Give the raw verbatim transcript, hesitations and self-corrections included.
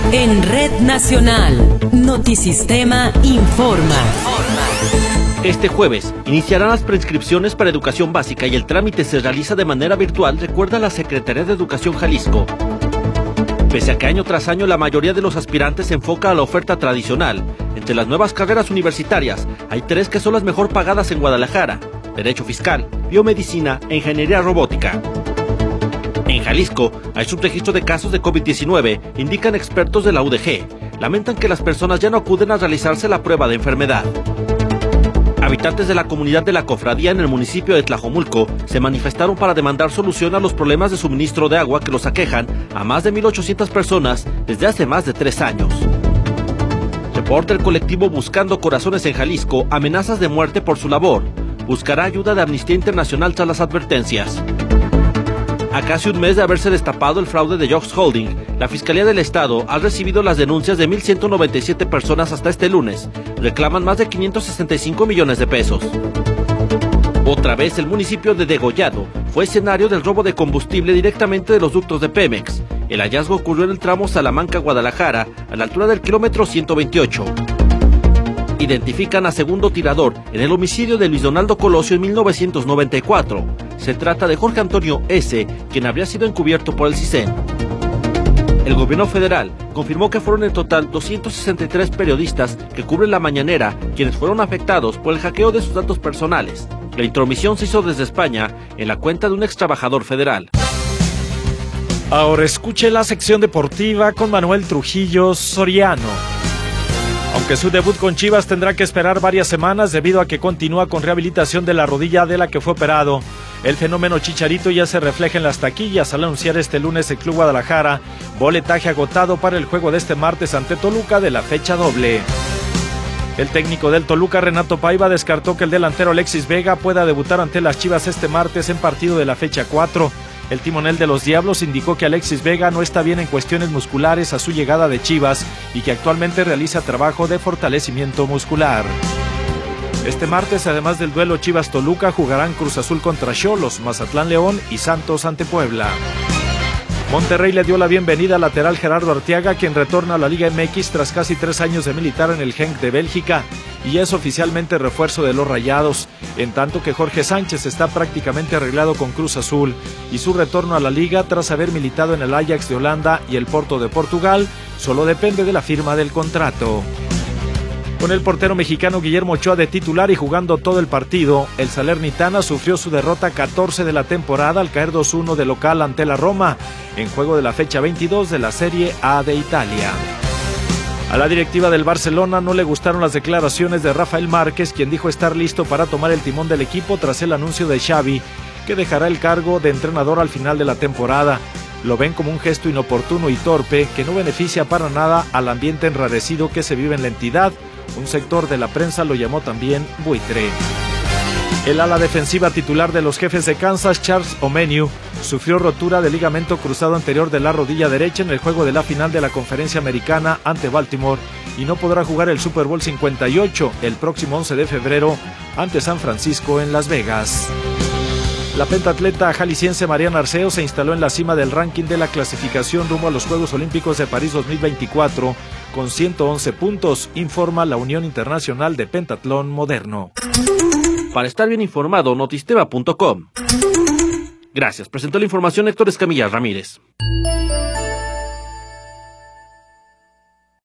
En Red Nacional, Notisistema informa. Este jueves iniciarán las preinscripciones para educación básica y el trámite se realiza de manera virtual, recuerda la Secretaría de Educación Jalisco. Pese a que año tras año la mayoría de los aspirantes se enfoca a la oferta tradicional, entre las nuevas carreras universitarias hay tres que son las mejor pagadas en Guadalajara: Derecho Fiscal, Biomedicina e Ingeniería Robótica. En Jalisco hay subregistro de casos de COVID diecinueve, indican expertos de la U D G. Lamentan que las personas ya no acuden a realizarse la prueba de enfermedad. Habitantes de la comunidad de la Cofradía en el municipio de Tlajomulco se manifestaron para demandar solución a los problemas de suministro de agua que los aquejan a más de mil ochocientas personas desde hace más de tres años. Reporta el colectivo Buscando Corazones en Jalisco amenazas de muerte por su labor. Buscará ayuda de Amnistía Internacional tras las advertencias. A casi un mes de haberse destapado el fraude de Jobs Holding, la Fiscalía del Estado ha recibido las denuncias de mil ciento noventa y siete personas hasta este lunes. Reclaman más de quinientos sesenta y cinco millones de pesos. Otra vez el municipio de Degollado fue escenario del robo de combustible directamente de los ductos de Pemex. El hallazgo ocurrió en el tramo Salamanca-Guadalajara, a la altura del kilómetro ciento veintiocho. Identifican a segundo tirador en el homicidio de Luis Donaldo Colosio en mil novecientos noventa y cuatro. Se trata de Jorge Antonio S., quien habría sido encubierto por el CISEN. El gobierno federal confirmó que fueron en total doscientos sesenta y tres periodistas que cubren la mañanera quienes fueron afectados por el hackeo de sus datos personales. La intromisión se hizo desde España en la cuenta de un ex trabajador federal. Ahora escuche la sección deportiva con Manuel Trujillo Soriano. Aunque su debut con Chivas tendrá que esperar varias semanas debido a que continúa con rehabilitación de la rodilla de la que fue operado, el fenómeno Chicharito ya se refleja en las taquillas al anunciar este lunes el Club Guadalajara boletaje agotado para el juego de este martes ante Toluca de la fecha doble. El técnico del Toluca, Renato Paiva, descartó que el delantero Alexis Vega pueda debutar ante las Chivas este martes en partido de la fecha cuatro. El timonel de los Diablos indicó que Alexis Vega no está bien en cuestiones musculares a su llegada de Chivas y que actualmente realiza trabajo de fortalecimiento muscular. Este martes, además del duelo Chivas-Toluca, jugarán Cruz Azul contra Xolos, Mazatlán-León y Santos ante Puebla. Monterrey le dio la bienvenida al lateral Gerardo Arteaga, quien retorna a la Liga M X tras casi tres años de militar en el Genk de Bélgica y es oficialmente refuerzo de los Rayados, en tanto que Jorge Sánchez está prácticamente arreglado con Cruz Azul y su retorno a la Liga tras haber militado en el Ajax de Holanda y el Porto de Portugal solo depende de la firma del contrato. Con el portero mexicano Guillermo Ochoa de titular y jugando todo el partido, el Salernitana sufrió su derrota catorce de la temporada al caer dos uno de local ante la Roma, en juego de la fecha veintidós de la Serie A de Italia. A la directiva del Barcelona no le gustaron las declaraciones de Rafael Márquez, quien dijo estar listo para tomar el timón del equipo tras el anuncio de Xavi, que dejará el cargo de entrenador al final de la temporada. Lo ven como un gesto inoportuno y torpe que no beneficia para nada al ambiente enrarecido que se vive en la entidad. Un sector de la prensa lo llamó también buitre. El ala defensiva titular de los Jefes de Kansas, Charles Omenihu, sufrió rotura del ligamento cruzado anterior de la rodilla derecha en el juego de la final de la Conferencia Americana ante Baltimore y no podrá jugar el Super Bowl cincuenta y ocho el próximo once de febrero ante San Francisco en Las Vegas. La pentatleta jalisciense Mariana Arceo se instaló en la cima del ranking de la clasificación rumbo a los Juegos Olímpicos de París dos mil veinticuatro con ciento once puntos, informa la Unión Internacional de Pentatlón Moderno. Para estar bien informado, notistema punto com. Gracias. Presentó la información Héctor Escamilla Ramírez.